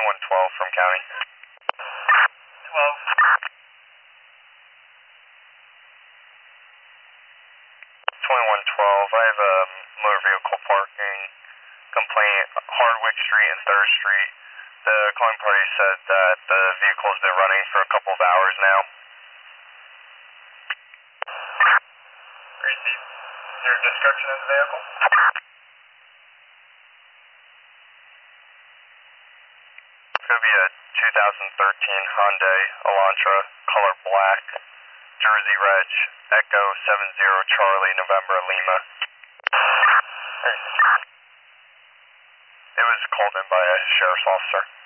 2112 from county. 12. 2112, I have a motor vehicle parking complaint, Hardwick Street and 3rd Street. The calling party said that the vehicle has been running for a couple of hours now. Received. Is there a description of the vehicle? It's going to be a 2013 Hyundai Elantra, color black, Jersey Reg, Echo 70 Charlie, November Lima. It was called in by a sheriff's officer.